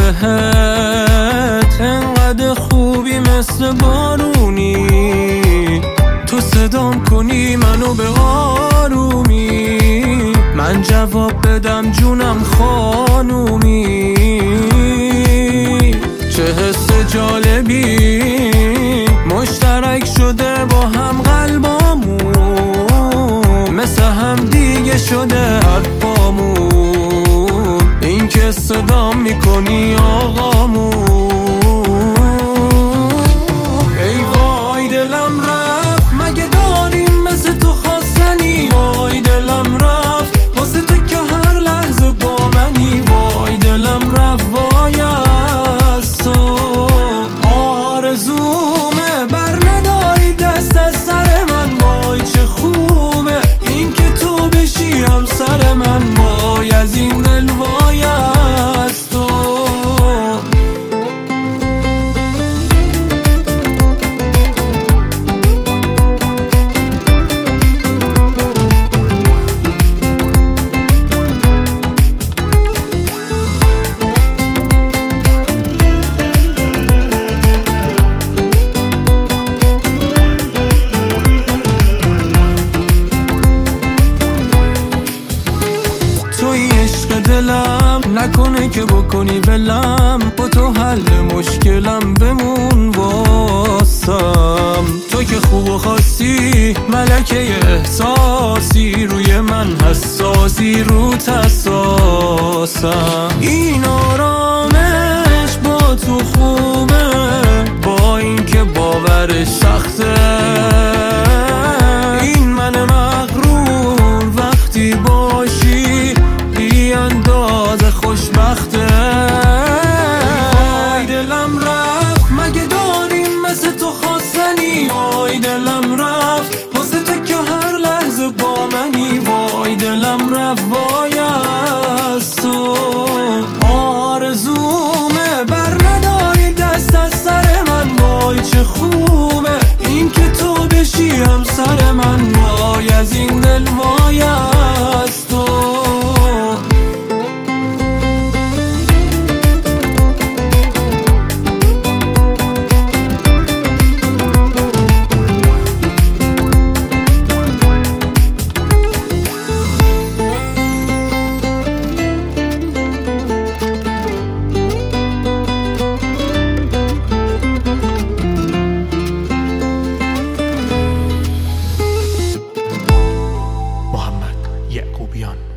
بهت، انقدر خوبی مثل بارونی، تو صدام کنی منو به آرومی، من جواب بدم جونم خانومی. چه حس جالبی مشترک شده با هم قلبامون، مثل هم دیگه شده حرفامون، این که صدام میکنی آقامون. ای وای دلم رفت، مگه داریم مثل تو خواستنی؟ وای دلم رفت واسه تو که هر لحظه با منی، وای دلم رفت وای از تو. آرزومه بر نداری دست از سر من، وای چه خوبه این که تو بشی همسر من، وای از این دل وای از تو. توی عشق دلم، نکنه که بکنی ولم، با تو حل مشکلم بمون واسم. تو که خوب و خاصی ملکه احساسی، روی من حساسی روت حساسم. این آرامش با تو خوبه، با این که باورش سخته، این من مغرور وقتی باشی بی اندازه خوشبخته. وای دلم رفت، مگه داریم مثل تو خواستنی؟ وای دلم رفت واسه تو که هر لحظه با منی، وای دلم رفت وای از تو. آرزومه بر نداری دست از سر من، وای چه خوبه این که تو بشی همسر من، وای از این دل وای از تو. محمد یعقوبیان.